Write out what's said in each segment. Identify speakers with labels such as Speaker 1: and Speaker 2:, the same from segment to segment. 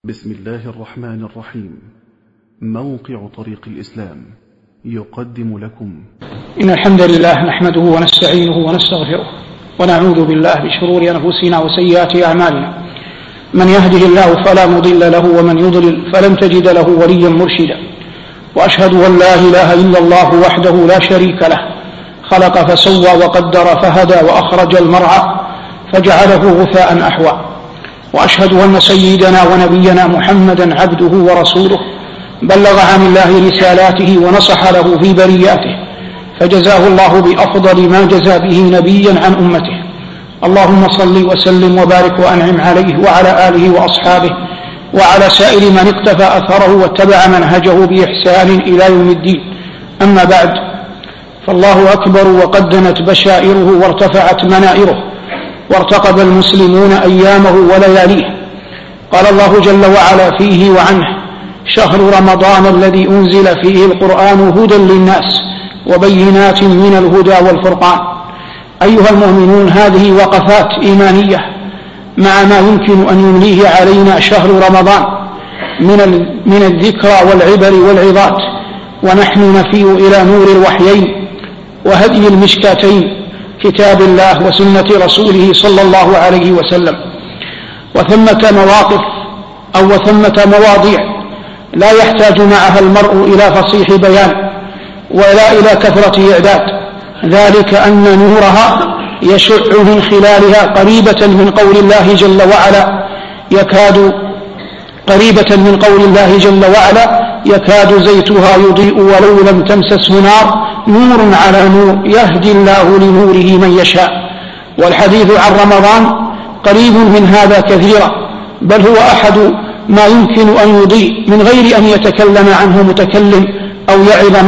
Speaker 1: بسم الله الرحمن الرحيم. موقع طريق الإسلام يقدم لكم
Speaker 2: إن الحمد لله نحمده ونستعينه ونستغفره ونعوذ بالله بشرور أنفسنا وسيئات أعمالنا. من يهده الله فلا مضل له ومن يضلل فلن تجد له وليا مرشدا. وأشهد أن لا إله إلا الله وحده لا شريك له، خلق فسوى وقدر فهدى وأخرج المرعى فجعله غثاء أحوى. وأشهد أن سيدنا ونبينا محمدا عبده ورسوله، بلغ عن الله رسالاته ونصح له في برياته، فجزاه الله بأفضل ما جزى به نبيا عن أمته. اللهم صل وسلم وبارك وأنعم عليه وعلى آله وأصحابه وعلى سائر من اقتفى أثره واتبع منهجه بإحسان إلى يوم الدين. أما بعد، فالله أكبر وقد دنت بشائره وارتفعت منائره وارتقب المسلمون أيامه ولياليه. قال الله جل وعلا فيه وعنه: شهر رمضان الذي أنزل فيه القرآن هدى للناس وبينات من الهدى والفرقان. أيها المؤمنون، هذه وقفات إيمانية مع ما يمكن أن يمليه علينا شهر رمضان من الذكرى والعبر والعظات، ونحن نفيء إلى نور الوحيين وهدي المشكاتين، كتاب الله وسنة رسوله صلى الله عليه وسلم. وثمة مواقف وثمة مواضيع لا يحتاج معها المرء إلى فصيح بيان ولا إلى كثرة إعداد، ذلك أن نورها يشع من خلالها قريبة من قول الله جل وعلا يكاد زيتها يضيء ولو لم تمسسه نار، نور على نور يهدي الله لنوره من يشاء. والحديث عن رمضان قريب من هذا كثيرا، بل هو أحد ما يمكن أن يضيء من غير أن يتكلم عنه متكلم أو يعظ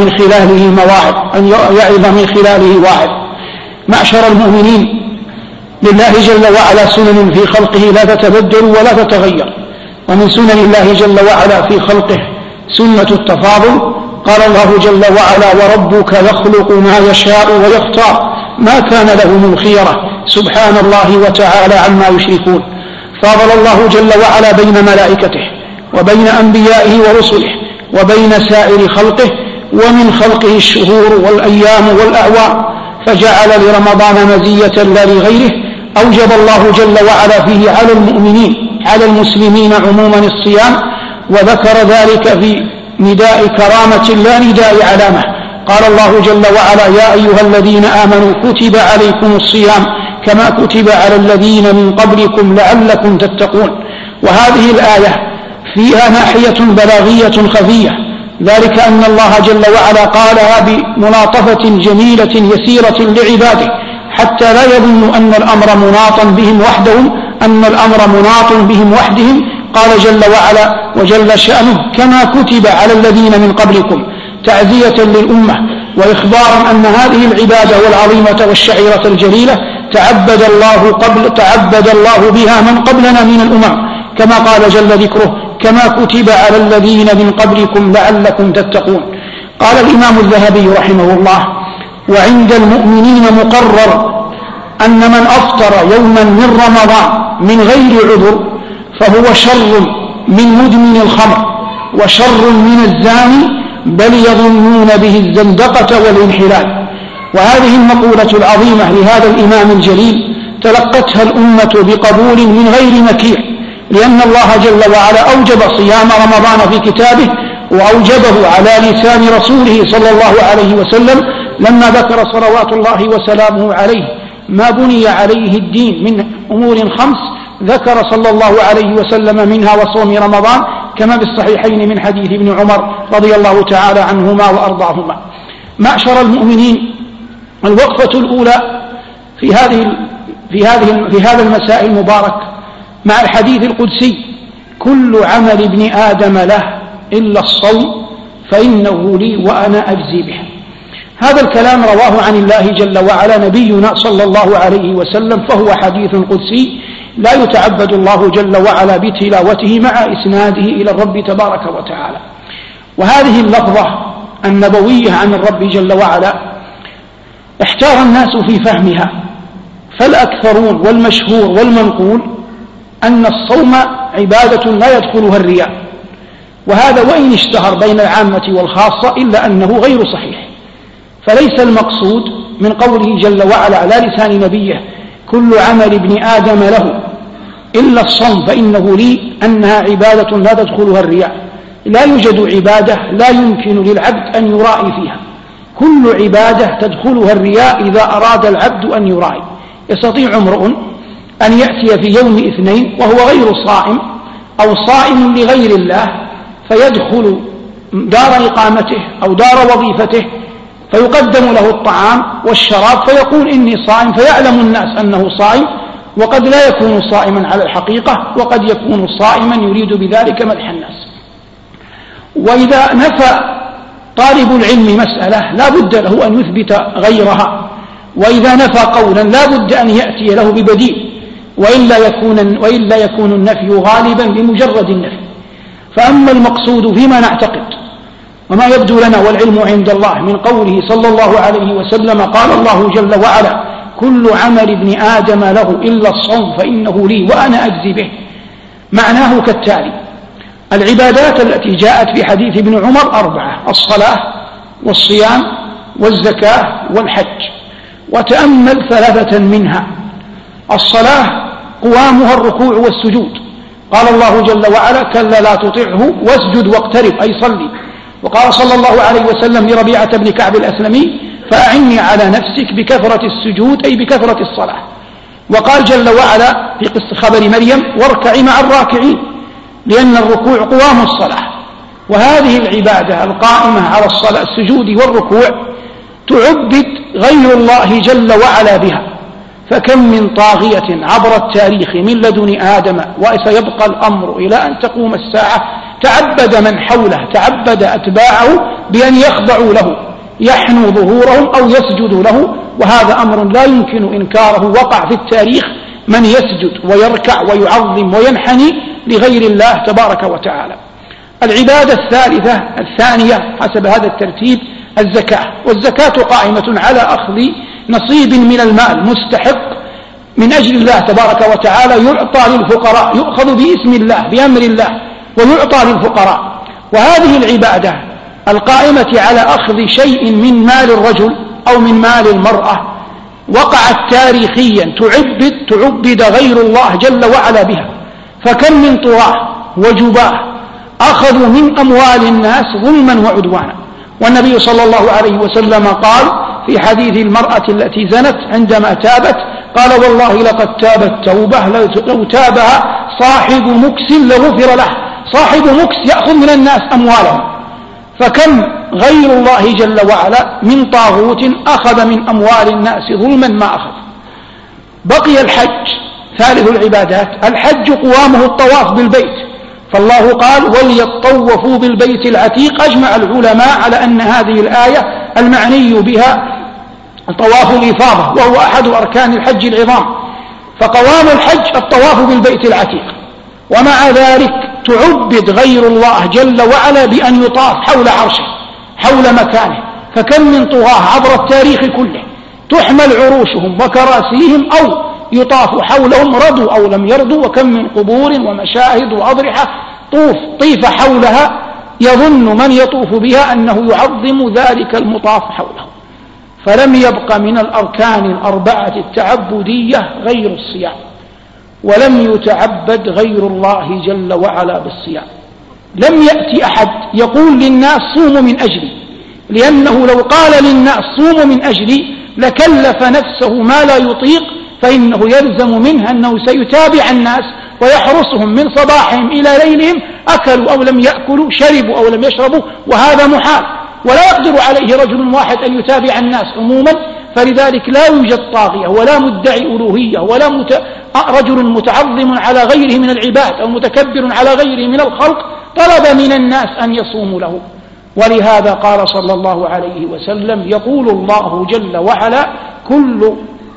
Speaker 2: من خلاله واعظ. معشر المؤمنين، لله جل وعلا سنن في خلقه لا تتبدل ولا تتغير، ومن سنن الله جل وعلا في خلقه سنة التفاضل. قال الله جل وعلا: وربك يخلق ما يشاء ويختار ما كان لهم الخيرة، سبحان الله وتعالى عما يشركون. فاضل الله جل وعلا بين ملائكته وبين أنبيائه ورسله وبين سائر خلقه، ومن خلقه الشهور والأيام والأعوام، فجعل لرمضان مزية لا لغيره. أوجب الله جل وعلا فيه على المؤمنين على المسلمين عموما الصيام، وذكر ذلك في نداء كرامة لا نداء علامة. قال الله جل وعلا: يا أيها الذين آمنوا كتب عليكم الصيام كما كتب على الذين من قبلكم لعلكم تتقون. وهذه الآية فيها ناحية بلاغية خفية، ذلك أن الله جل وعلا قالها بملاطفة جميلة يسيرة لعباده، حتى لا يظن أن الأمر مناط بهم وحدهم. قال جل وعلا وجل شأنه: كما كتب على الذين من قبلكم، تعزية للأمة وإخبارا أن هذه العبادة والعظيمة والشعيرة الجليلة تعبد الله بها من قبلنا من الأمم، كما قال جل ذكره: كما كتب على الذين من قبلكم لعلكم تتقون. قال الإمام الذهبي رحمه الله: وعند المؤمنين مقرر أن من أفطر يوما من رمضان من غير عذر فهو شر من مدمن الخمر وشر من الزاني، بل يظنون به الزندقة والانحلال. وهذه المقولة العظيمة لهذا الإمام الجليل تلقتها الأمة بقبول من غير نكير، لأن الله جل وعلا أوجب صيام رمضان في كتابه، وأوجبه على لسان رسوله صلى الله عليه وسلم لما ذكر صلوات الله وسلامه عليه ما بني عليه الدين من أمور 5، ذكر صلى الله عليه وسلم منها وصوم رمضان، كما بالصحيحين من حديث ابن عمر رضي الله تعالى عنهما وأرضاهما. معشر المؤمنين، الوقفة الأولى في هذا المساء المبارك مع الحديث القدسي: كل عمل ابن آدم له إلا الصوم فإنه لي وأنا أجزي به. هذا الكلام رواه عن الله جل وعلا نبينا صلى الله عليه وسلم، فهو حديث قدسي لا يتعبد الله جل وعلا بتلاوته مع إسناده إلى الرب تبارك وتعالى. وهذه اللفظة النبوية عن الرب جل وعلا احتار الناس في فهمها، فالأكثرون والمشهور والمنقول أن الصوم عبادة لا يدخلها الرياء، وهذا وإن اشتهر بين العامة والخاصة إلا أنه غير صحيح. فليس المقصود من قوله جل وعلا على لسان نبيه كل عمل ابن آدم له إلا الصوم فإنه لي أنها عبادة لا تدخلها الرياء. لا يوجد عبادة لا يمكن للعبد أن يرائي فيها، كل عبادة تدخلها الرياء إذا أراد العبد أن يرائي. يستطيع امرؤ أن يأتي في يوم اثنين وهو غير صائم أو صائم لغير الله، فيدخل دار إقامته أو دار وظيفته فيقدم له الطعام والشراب فيقول إني صائم، فيعلم الناس أنه صائم، وقد لا يكون صائما على الحقيقة، وقد يكون صائما يريد بذلك مدح الناس. وإذا نفى طالب العلم مسألة لا بد له أن يثبت غيرها، وإذا نفى قولا لا بد أن يأتي له ببديل، وإلا يكون النفي غالبا بمجرد النفي. فأما المقصود فيما نعتقد وما يبدو لنا والعلم عند الله من قوله صلى الله عليه وسلم قال الله جل وعلا كل عمل ابن آدم له إلا الصوم فإنه لي وأنا أجزي به، معناه كالتالي: العبادات التي جاءت في حديث ابن عمر 4: الصلاة والصيام والزكاة والحج. وتأمل 3 منها. الصلاة قوامها الركوع والسجود، قال الله جل وعلا كلا لا تطعه واسجد واقترب أي صلي. وقال صلى الله عليه وسلم لربيعة بن كعب الأسلمي فأعني على نفسك بكثرة السجود أي بكثرة الصلاة. وقال جل وعلا في قصة خبر مريم واركعي مع الراكعين، لأن الركوع قوام الصلاة. وهذه العبادة القائمة على الصلاة السجود والركوع تعبد غير الله جل وعلا بها. فكم من طاغية عبر التاريخ من لدن آدم وسيبقى الأمر إلى أن تقوم الساعة تعبد من حوله، تعبد أتباعه بأن يخضعوا له، يحنوا ظهورهم أو يسجدوا له، وهذا أمر لا يمكن إنكاره. وقع في التاريخ من يسجد ويركع ويعظم وينحني لغير الله تبارك وتعالى. العبادة الثانية حسب هذا الترتيب الزكاة. والزكاة قائمة على أخذ نصيب من المال مستحق من أجل الله تبارك وتعالى يعطى للفقراء، يؤخذ باسم الله بأمر الله ويعطى للفقراء. وهذه العبادة القائمة على أخذ شيء من مال الرجل أو من مال المرأة وقعت تاريخيا تعبد غير الله جل وعلا بها. فكم من طغاة وجباه أخذوا من أموال الناس ظلما وعدوانا. والنبي صلى الله عليه وسلم قال في حديث المرأة التي زنت عندما تابت قال والله لقد تابت توبة لو تابها صاحب مكس لغفر له. صاحب مكس يأخذ من الناس أموالهم. فكم غير الله جل وعلا من طاغوت أخذ من أموال الناس ظلما ما أخذ. بقي الحج ثالث العبادات. الحج قوامه الطواف بالبيت، فالله قال وليطوفوا بالبيت العتيق. أجمع العلماء على أن هذه الآية المعني بها طواف الإفاضة، وهو أحد أركان الحج العظام. فقوام الحج الطواف بالبيت العتيق. ومع ذلك تعبد غير الله جل وعلا بأن يطاف حول عرشه حول مكانه. فكم من طغاة عبر التاريخ كله تحمل عروشهم وكراسيهم أو يطاف حولهم رضوا أو لم يرضوا. وكم من قبور ومشاهد وأضرحة طيف حولها يظن من يطوف بها أنه يعظم ذلك المطاف حوله. فلم يبق من الأركان 4 التعبدية غير الصيام، ولم يتعبد غير الله جل وعلا بالصيام. لم يأتي أحد يقول للناس صوموا من أجلي، لأنه لو قال للناس صوموا من أجلي لكلف نفسه ما لا يطيق، فإنه يلزم منه أنه سيتابع الناس ويحرسهم من صباحهم إلى ليلهم، أكلوا أو لم يأكلوا، شربوا أو لم يشربوا، وهذا محال. ولا يقدر عليه رجل واحد أن يتابع الناس عموما. فلذلك لا يوجد طاغية ولا مدعي ألوهية ولا رجل متعظم على غيره من العباد أو متكبر على غيره من الخلق طلب من الناس أن يصوموا له. ولهذا قال صلى الله عليه وسلم يقول الله جل وعلا كل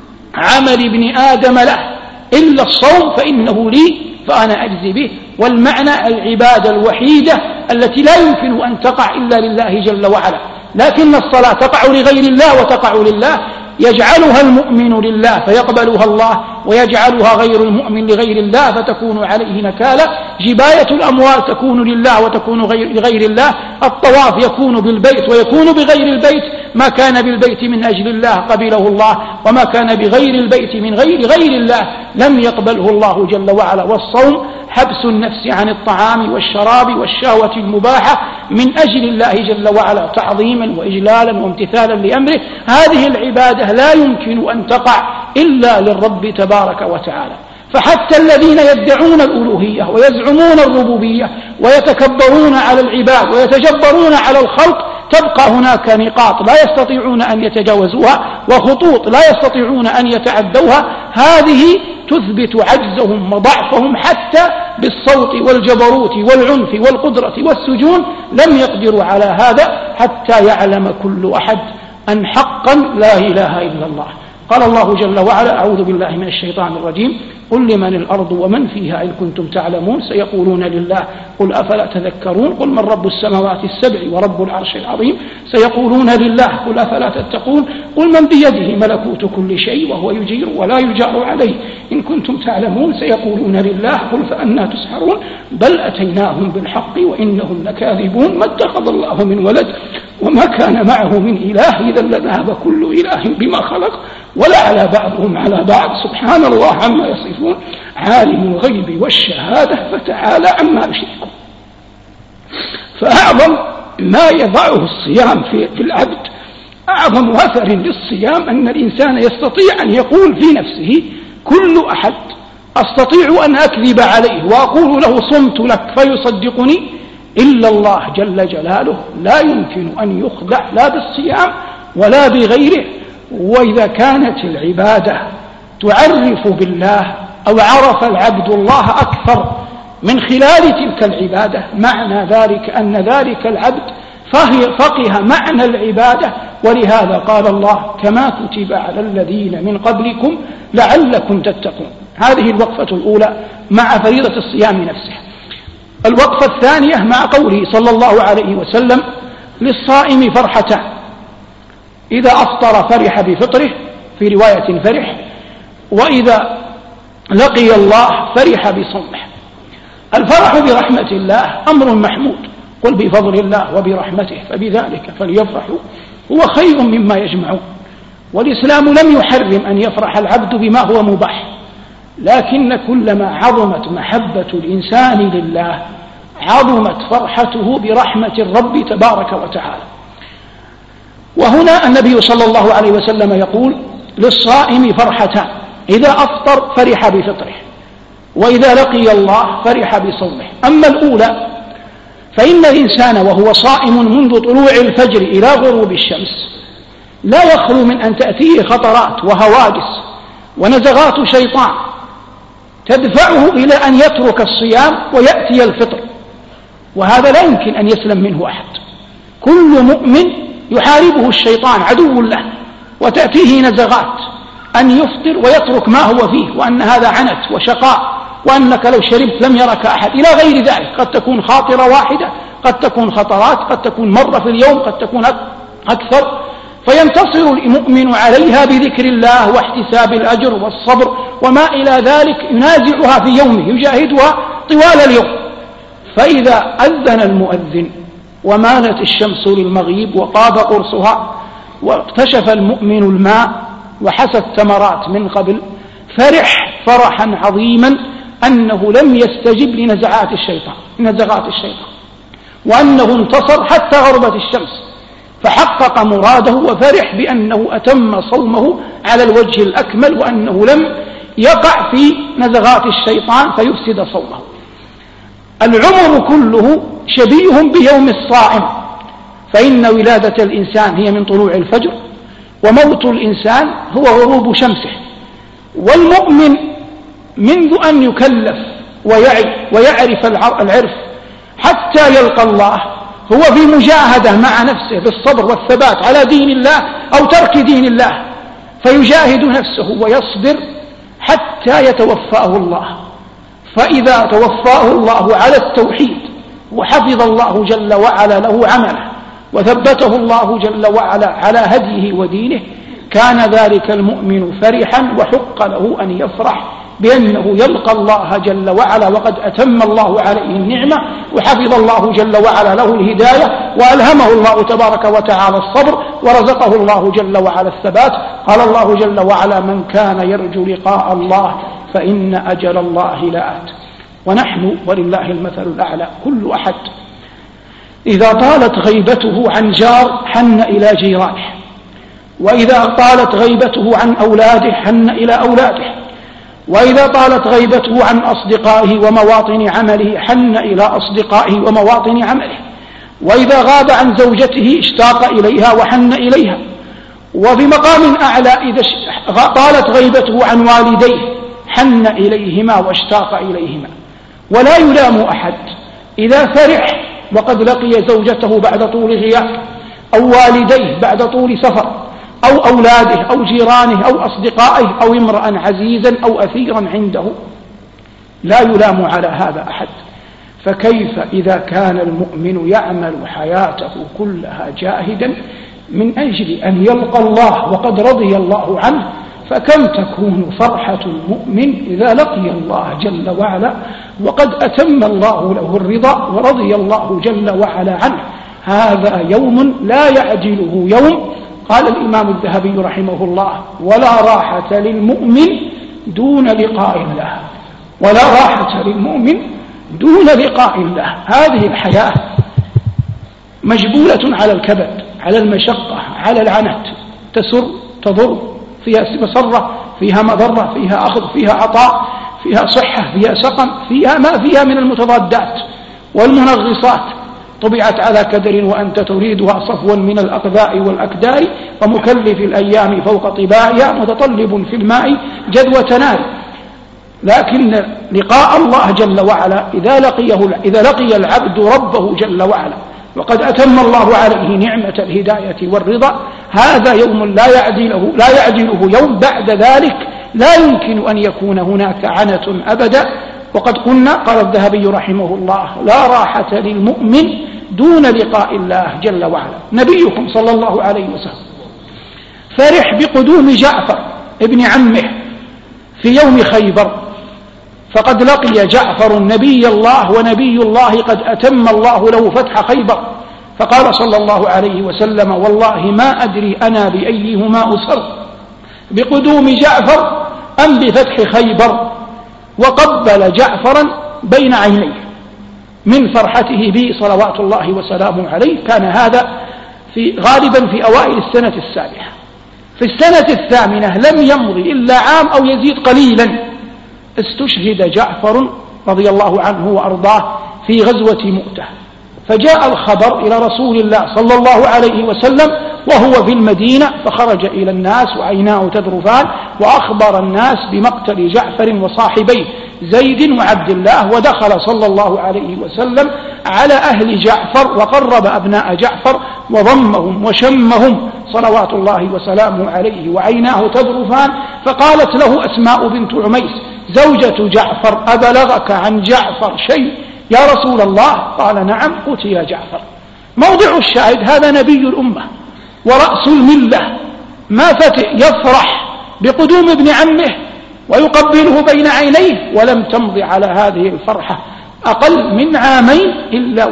Speaker 2: عمل ابن آدم له إلا الصوم فإنه لي فأنا أجزي به. والمعنى العبادة الوحيدة التي لا يمكن أن تقع إلا لله جل وعلا. لكن الصلاة تقع لغير الله وتقع لله، يجعلها المؤمن لله فيقبلها الله، ويجعلها غير المؤمن لغير الله فتكون عليه نكالة. جباية الأموال تكون لله وتكون لغير الله. الطواف يكون بالبيت ويكون بغير البيت. ما كان بالبيت من أجل الله قبله الله، وما كان بغير البيت من غير الله لم يقبله الله جل وعلا. والصوم حبس النفس عن الطعام والشراب والشهوة المباحة من أجل الله جل وعلا تعظيما وإجلالا وامتثالا لأمره. هذه العبادة لا يمكن أن تقع إلا للرب تبارك وتعالى. فحتى الذين يدعون الألوهية ويزعمون الربوبية ويتكبرون على العباد ويتجبرون على الخلق تبقى هناك نقاط لا يستطيعون أن يتجاوزوها وخطوط لا يستطيعون أن يتعدوها. هذه تثبت عجزهم وضعفهم حتى بالصوت والجبروت والعنف والقدرة والسجون لم يقدروا على هذا حتى يعلم كل أحد أن حقا لا إله إلا الله. قال الله جل وعلا: أعوذ بالله من الشيطان الرجيم: قل لمن الأرض ومن فيها إن كنتم تعلمون سيقولون لله قل أفلا تذكرون. قل من رب السماوات السبع ورب العرش العظيم سيقولون لله قل أفلا تتقون. قل من بيده ملكوت كل شيء وهو يجير ولا يجار عليه إن كنتم تعلمون سيقولون لله قل فأنى تسحرون. بل أتيناهم بالحق وإنهم لكاذبون. ما اتخذ الله من ولد وما كان معه من إله إذا لذهب كل إله بما خلق ولعلى بعضهم على بعض سبحان الله عما يصفون. عالم الغيب والشهادة فتعالى عما يشركون. فأعظم ما يضعه الصيام في العبد، أعظم أثر للصيام أن الإنسان يستطيع أن يقول في نفسه: كل أحد أستطيع أن أكذب عليه وأقول له صمت لك فيصدقني إلا الله جل جلاله. لا يمكن أن يخدع لا بالصيام ولا بغيره. وإذا كانت العبادة تعرف بالله أو عرف العبد الله أكثر من خلال تلك العبادة معنى ذلك أن ذلك العبد فقه معنى العبادة. ولهذا قال الله: كما كتب على الذين من قبلكم لعلكم تتقون. هذه الوقفة الأولى مع فريضة الصيام نفسه. الوقفة الثانية مع قوله صلى الله عليه وسلم: للصائم فرحتان: إذا أفطر فرح بفطره، في رواية فرح، وإذا لقي الله فرح بصومه. الفرح برحمة الله أمر محمود. قل بفضل الله وبرحمته فبذلك فليفرحوا هو خير مما يجمعون. والإسلام لم يحرم أن يفرح العبد بما هو مباح، لكن كلما عظمت محبة الإنسان لله عظمت فرحته برحمة الرب تبارك وتعالى. وهنا النبي صلى الله عليه وسلم يقول: للصائم فرحتان: إذا أفطر فرح بفطره، وإذا لقي الله فرح بصومه. أما الأولى فإن الإنسان وهو صائم منذ طلوع الفجر إلى غروب الشمس لا يخلو من أن تأتيه خطرات وهواجس ونزغات شيطان تدفعه إلى أن يترك الصيام ويأتي الفطر، وهذا لا يمكن أن يسلم منه أحد. كل مؤمن يحاربه الشيطان عدو له، وتأتيه نزغات أن يفطر ويترك ما هو فيه، وأن هذا عنت وشقاء، وأنك لو شربت لم يرك أحد، إلى غير ذلك. قد تكون خاطرة واحدة، قد تكون خطرات، قد تكون مرة في اليوم، قد تكون أكثر. فينتصر المؤمن عليها بذكر الله واحتساب الأجر والصبر وما إلى ذلك، ينازعها في يومه، يجاهدها طوال اليوم. فإذا أذن المؤذن ومالت الشمس للمغيب وطاب قرصها واكتشف المؤمن الماء وحسى الثمرات من قبل، فرح فرحا عظيما أنه لم يستجب لنزغات الشيطان، وأنه انتصر حتى غربت الشمس، فحقق مراده وفرح بأنه أتم صومه على الوجه الأكمل، وأنه لم يقع في نزغات الشيطان فيفسد صومه. العمر كله شبيه بيوم الصائم، فإن ولادة الإنسان هي من طلوع الفجر، وموت الإنسان هو غروب شمسه. والمؤمن منذ أن يكلف ويعرف العرف حتى يلقى الله هو في مجاهدة مع نفسه بالصبر والثبات على دين الله أو ترك دين الله، فيجاهد نفسه ويصبر حتى يتوفاه الله. فإذا توفاه الله على التوحيد وحفظ الله جل وعلا له عمله وثبته الله جل وعلا على هديه ودينه، كان ذلك المؤمن فرحا وحق له أن يفرح بأنه يلقى الله جل وعلا وقد أتم الله عليه النعمة وحفظ الله جل وعلا له الهداية وألهمه الله تبارك وتعالى الصبر ورزقه الله جل وعلا الثبات. قال الله جل وعلا: من كان يرجو لقاء الله فإن أجل الله لآت. ونحن ولله المثل الأعلى كل أحد إذا طالت غيبته عن جار حن إلى جيرانه، وإذا طالت غيبته عن أولاده حن إلى أولاده، وإذا طالت غيبته عن أصدقائه ومواطن عمله حن إلى أصدقائه ومواطن عمله، وإذا غاب عن زوجته اشتاق إليها وحن إليها، وفي مقام أعلى إذا طالت غيبته عن والديه حن إليهما واشتاق إليهما. ولا يلام أحد إذا فرح وقد لقي زوجته بعد طول غياب، أو والديه بعد طول سفر، أو أولاده أو جيرانه أو أصدقائه أو امرأ عزيزا أو أثيرا عنده، لا يلام على هذا أحد. فكيف إذا كان المؤمن يعمل حياته كلها جاهدا من أجل أن يلقى الله وقد رضي الله عنه؟ فكم تكون فرحة المؤمن إذا لقي الله جل وعلا وقد أتم الله له الرضا ورضي الله جل وعلا عنه. هذا يوم لا يعجله يوم. قال الإمام الذهبي رحمه الله: ولا راحة للمؤمن دون لقاء الله، ولا راحة للمؤمن دون لقاء الله. هذه الحياة مجبولة على الكبد، على المشقة، على العنت، تسر تضر، فيها مسرة، فيها مضرة، فيها أخذ، فيها عطاء، فيها صحة، فيها سقم، فيها ما فيها من المتضادات والمنغصات. طبعت على كدر وأنت تريدها صفوا من الأقذاء والأكدار، ومكلف الأيام فوق طباعها متطلب في الماء جدوى نار. لكن لقاء الله جل وعلا إذا لقي العبد ربه جل وعلا وقد أتم الله عليه نعمة الهداية والرضا، هذا يوم لا يعدله يوم. بعد ذلك لا يمكن أن يكون هناك عنة أبدا. وقد قلنا، قال الذهبي رحمه الله: لا راحة للمؤمن دون لقاء الله جل وعلا. نبيكم صلى الله عليه وسلم فرح بقدوم جعفر ابن عمه في يوم خيبر، فقد لقي جعفر نبي الله ونبي الله قد أتم الله له فتح خيبر. فقال صلى الله عليه وسلم: والله ما أدري أنا بأيهما أسر، بقدوم جعفر أم بفتح خيبر. وقبل جعفرا بين عينيه من فرحته به صلوات الله وسلامه عليه. كان هذا غالبا في أوائل السنة السابعة. في السنة الثامنة لم يمضي إلا عام أو يزيد قليلا استشهد جعفر رضي الله عنه وأرضاه في غزوة مؤتة. فجاء الخبر إلى رسول الله صلى الله عليه وسلم وهو في المدينة، فخرج إلى الناس وعيناه تذرفان وأخبر الناس بمقتل جعفر وصاحبيه زيد وعبد الله. ودخل صلى الله عليه وسلم على أهل جعفر وقرب أبناء جعفر وضمهم وشمهم صلوات الله وسلامه عليه وعيناه تذرفان. فقالت له أسماء بنت عميس زوجة جعفر: أبلغك عن جعفر شيء يا رسول الله؟ قال: نعم، قتل جعفر. موضع الشاهد: هذا نبي الأمة ورأس الملة، ما فتئ يفرح بقدوم ابن عمه ويقبله بين عينيه، ولم تمضي على هذه الفرحة أقل من عامين إلا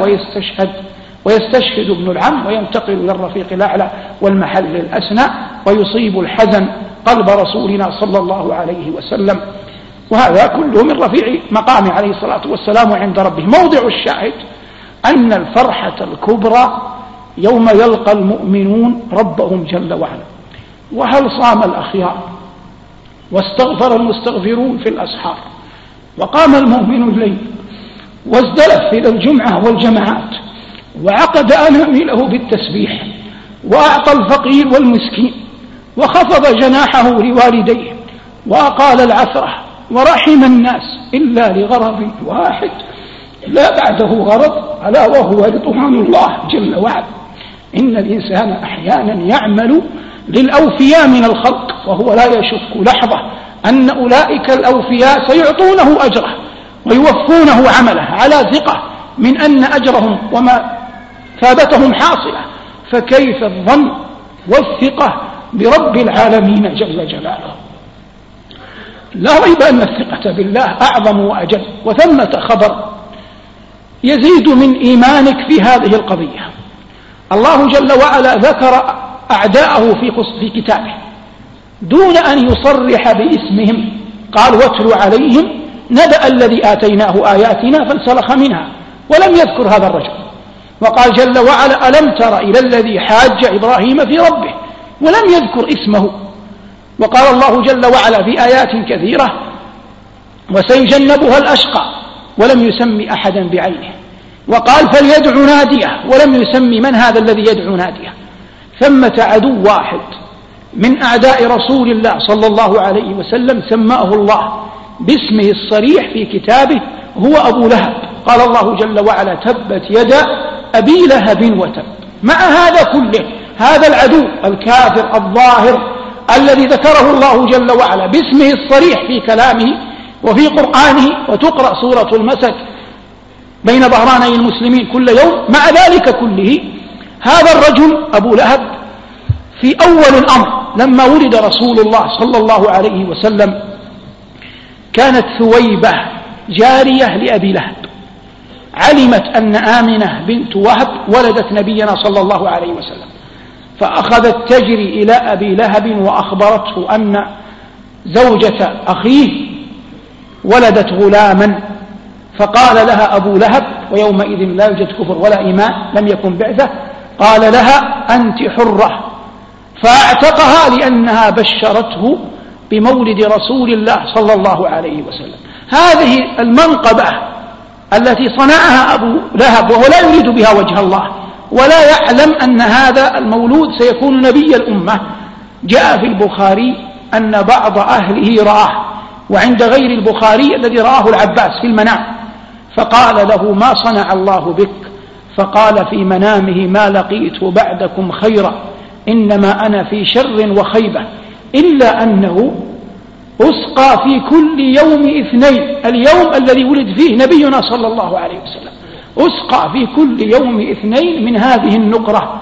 Speaker 2: ويستشهد ابن العم وينتقل إلى الرفيق الأعلى والمحل الأسنى، ويصيب الحزن قلب رسولنا صلى الله عليه وسلم. وهذا كله من رفيع مقام عليه الصلاة والسلام عند ربه. موضع الشاهد أن الفرحة الكبرى يوم يلقى المؤمنون ربهم جل وعلا. وهل صام الأخيار واستغفر المستغفرون في الأسحار، وقام المؤمن الليل وازدلف إلى الجمعة والجماعات، وعقد أنامله بالتسبيح، وأعطى الفقير والمسكين، وخفض جناحه لوالديه، وأقال العثرة، ورحم الناس، إلا لغرض واحد لا بعده غرض، ألا وهو رضوان الله جل وعلا. إن الإنسان أحيانا يعمل للأوفياء من الخلق وهو لا يشك لحظة أن أولئك الأوفياء سيعطونه أجره ويوفونه عمله على ثقة من أن أجرهم وما ثابتهم حاصلة. فكيف الظن والثقة برب العالمين جل جلاله. لا ريب أن الثقة بالله أعظم وأجل، وثمة خبر يزيد من إيمانك في هذه القضية. الله جل وعلا ذكر أعداءه في كتابه دون أن يصرح باسمهم، قال واتل عليهم نبأ الذي آتيناه آياتنا فانسلخ منها، ولم يذكر هذا الرجل. وقال جل وعلا ألم تر إلى الذي حاج إبراهيم في ربه، ولم يذكر اسمه. وقال الله جل وعلا في آيات كثيرة وسيجنبها الأشقى، ولم يسمي أحدا بعينه. وقال فليدع ناديه، ولم يسمي من هذا الذي يدعو ناديه. ثمة عدو واحد من أعداء رسول الله صلى الله عليه وسلم سماه الله باسمه الصريح في كتابه، هو أبو لهب. قال الله جل وعلا تبت يدا أبي لهب وتب. مع هذا كله هذا العدو الكافر الظاهر الذي ذكره الله جل وعلا باسمه الصريح في كلامه وفي قرآنه، وتقرأ سورة المسد بين ظهراني المسلمين كل يوم، مع ذلك كله هذا الرجل أبو لهب في أول الأمر لما ولد رسول الله صلى الله عليه وسلم كانت ثويبة جارية لأبي لهب، علمت أن آمنة بنت وهب ولدت نبينا صلى الله عليه وسلم، فأخذت تجري إلى أبي لهب وأخبرته أن زوجة أخيه ولدت غلاما. فقال لها أبو لهب، ويومئذ لا يوجد كفر ولا إيمان، لم يكن بعثة، قال لها أنت حرة، فاعتقها لأنها بشرته بمولد رسول الله صلى الله عليه وسلم. هذه المنقبة التي صنعها أبو لهب وهو لا يريد بها وجه الله، ولا يعلم أن هذا المولود سيكون نبي الأمة. جاء في البخاري أن بعض أهله رآه، وعند غير البخاري الذي رآه العباس في المنام، فقال له ما صنع الله بك؟ فقال في منامه ما لقيت بعدكم خيرا، إنما أنا في شر وخيبة، إلا أنه أسقى في كل يوم اثنين، اليوم الذي ولد فيه نبينا صلى الله عليه وسلم، أسقى في كل يوم اثنين من هذه النقرة،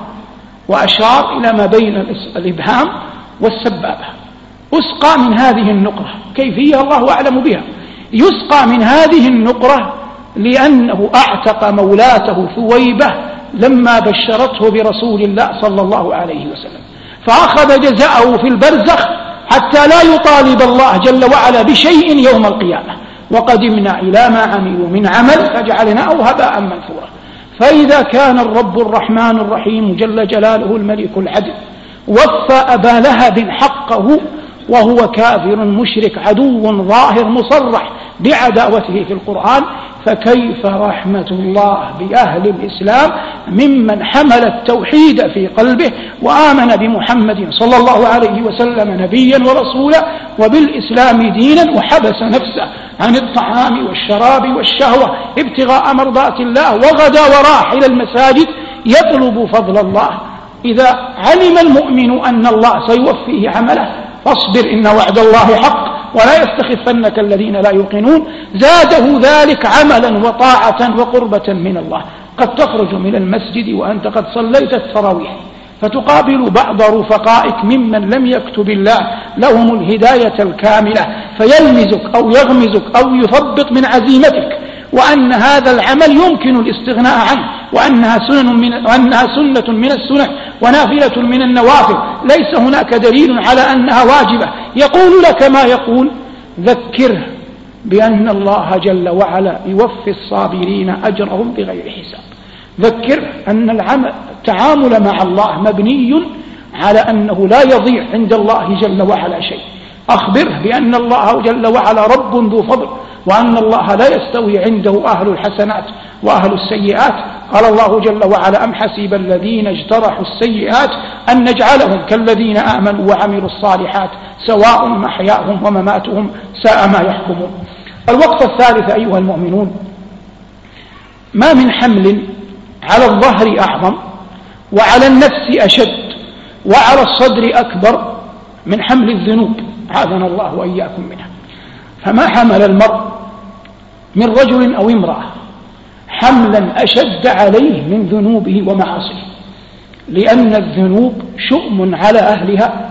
Speaker 2: وأشار إلى ما بين الإبهام والسبابة. أسقى من هذه النقرة، كيفية الله أعلم بها. يسقى من هذه النقرة لأنه أعتق مولاته ثويبة لما بشرته برسول الله صلى الله عليه وسلم، فأخذ جزاءه في البرزخ حتى لا يطالب الله جل وعلا بشيء يوم القيامة. وقدمنا إلى ما عملوا من عمل فجعلناه هباء منثورا. فإذا كان الرب الرحمن الرحيم جل جلاله الملك العدل وفى أبا لهب حقه وهو كافر مشرك عدو ظاهر مصرح بعداوته في القرآن، فكيف رحمة الله بأهل الإسلام ممن حمل التوحيد في قلبه وآمن بمحمد صلى الله عليه وسلم نبيا ورسولا وبالإسلام دينا، وحبس نفسه عن الطعام والشراب والشهوة ابتغاء مرضات الله، وغدا وراح إلى المساجد يطلب فضل الله. إذا علم المؤمن أن الله سيوفيه عمله فاصبر إن وعد الله حق ولا يستخفنك الذين لا يوقنون. زاده ذلك عملا وطاعة وقربة من الله. قد تخرج من المسجد وأنت قد صليت التراويح فتقابل بعض رفقائك ممن لم يكتب الله لهم الهداية الكاملة فيلمزك أو يغمزك أو يثبط من عزيمتك، وأن هذا العمل يمكن الاستغناء عنه، وأنها سنة من السنن ونافلة من النوافل، ليس هناك دليل على أنها واجبة. يقول لك ما يقول، ذكره بأن الله جل وعلا يوفي الصابرين أجرهم بغير حساب. ذكره أن التعامل مع الله مبني على أنه لا يضيع عند الله جل وعلا شيء. أخبره بأن الله جل وعلا رب ذو فضل، وأن الله لا يستوي عنده أهل الحسنات وأهل السيئات. قال الله جل وعلا أم حسب الذين اجترحوا السيئات أن نجعلهم كالذين آمنوا وعملوا الصالحات سواء محياهم ومماتهم ساء ما يحكمون. الوقفة الثالثة أيها المؤمنون، ما من حمل على الظهر أعظم وعلى النفس أشد وعلى الصدر أكبر من حمل الذنوب، عاذنا الله وإياكم منها. فما حمل المرء من رجل أو امرأة حملا أشد عليه من ذنوبه ومعاصيه، لأن الذنوب شؤم على أهلها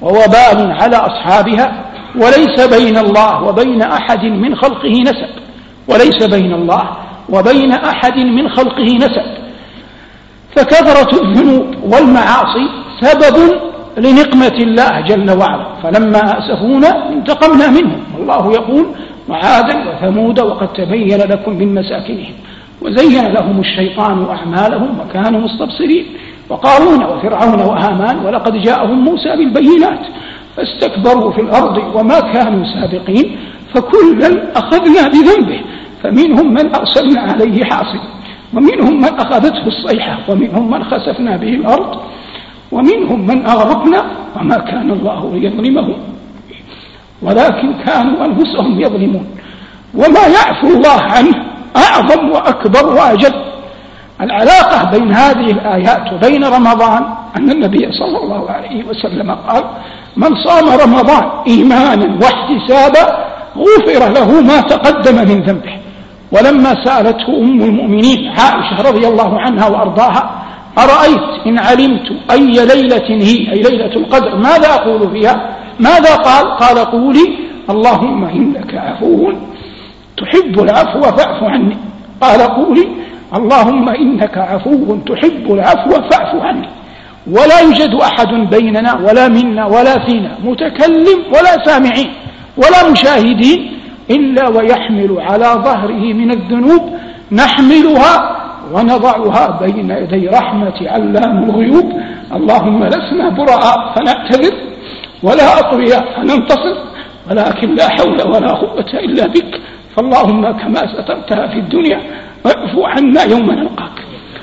Speaker 2: ووبال على أصحابها، وليس بين الله وبين أحد من خلقه نسب، وليس بين الله وبين أحد من خلقه نسب. فكثرة الذنوب والمعاصي سبب لنقمة الله جل وعلا، فلما أسفونا انتقمنا منهم، والله يقول: وعادا وثمود وقد تبين لكم من مساكنهم وزين لهم الشيطان أعمالهم وكانوا مستبصرين، وقارون وفرعون وهامان ولقد جاءهم موسى بالبينات فاستكبروا في الأرض وما كانوا سابقين، فكلا أخذنا بذنبه، فمنهم من أرسلنا عليه حاصب، ومنهم من أخذته الصيحة، ومنهم من خسفنا به الأرض، ومنهم من أغرقنا، وما كان الله ليظلمهم ولكن كانوا أنفسهم يظلمون. وما يعفو الله عنه أعظم وأكبر وأجل. العلاقة بين هذه الآيات وبين رمضان أن النبي صلى الله عليه وسلم قال: من صام رمضان إيمانا واحتسابا غفر له ما تقدم من ذنبه. ولما سألته أم المؤمنين عائشة رضي الله عنها وأرضاها: أرأيت إن علمت أي ليلة هي، أي ليلة القدر، ماذا أقول فيها؟ ماذا قال؟ قال: قولي اللهم إنك عفو تحب العفو فاعف عني. قال: قولي اللهم إنك عفو تحب العفو فاعف عني. ولا يوجد أحد بيننا ولا منا ولا فينا متكلم ولا سامعين ولا مشاهدين إلا ويحمل على ظهره من الذنوب نحملها ونضعها بين يدي رحمة علام الغيوب. اللهم لسنا براء فنعتذر ولا أقوياء فننتصر، ولكن لا حول ولا قوة إلا بك، فاللهم كما سترتها في الدنيا واعف عنا يوم نلقاك.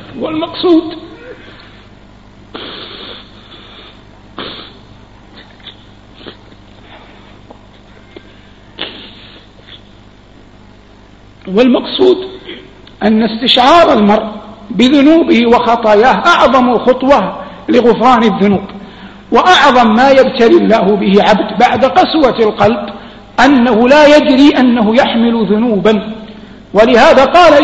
Speaker 2: والمقصود أن استشعار المرء بذنوبه وخطاياه أعظم خطوة لغفران الذنوب، وأعظم ما يبتلي الله به عبد بعد قسوة القلب أنه لا يدري أنه يحمل ذنوبا. ولهذا قال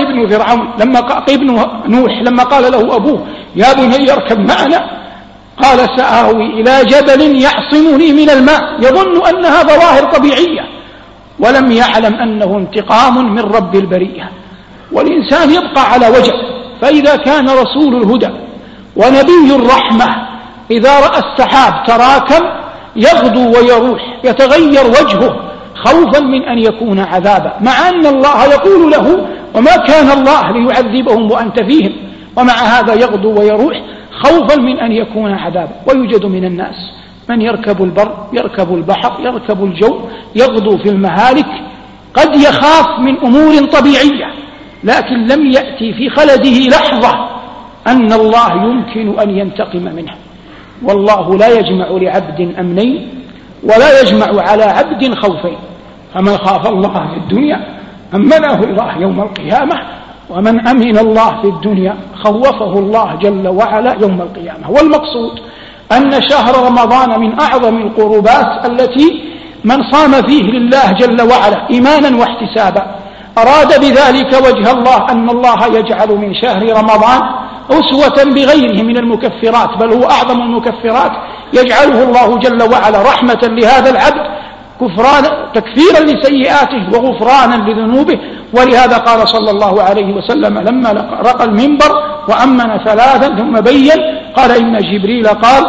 Speaker 2: ابن نوح لما قال له أبوه: يا بني اركب معنا، قال: سآوي إلى جبل يعصمني من الماء. يظن أنها ظواهر طبيعية ولم يعلم أنه انتقام من رب البرية. والإنسان يبقى على وجه، فإذا كان رسول الهدى ونبي الرحمة إذا رأى السحاب تراكم يغدو ويروح يتغير وجهه خوفا من أن يكون عذابا، مع أن الله يقول له: وما كان الله ليعذبهم وأنت فيهم، ومع هذا يغدو ويروح خوفا من أن يكون عذابا. ويوجد من الناس من يركب البر، يركب البحر، يركب الجو، يغدو في المهالك، قد يخاف من أمور طبيعية، لكن لم يأتي في خلده لحظة أن الله يمكن أن ينتقم منه. والله لا يجمع لعبد أمنين ولا يجمع على عبد خوفين، فمن خاف الله في الدنيا أمنه الله يوم القيامة، ومن أمن الله في الدنيا خوفه الله جل وعلا يوم القيامة. والمقصود أن شهر رمضان من أعظم القربات التي من صام فيه لله جل وعلا إيمانا واحتسابا أراد بذلك وجه الله أن الله يجعل من شهر رمضان أسوة بغيره من المكفرات، بل هو أعظم المكفرات، يجعله الله جل وعلا رحمة لهذا العبد، تكفيرا لسيئاته وغفرانا لذنوبه. ولهذا قال صلى الله عليه وسلم لما رقى المنبر وأمن ثلاثا ثم بين قال: إن جبريل قال: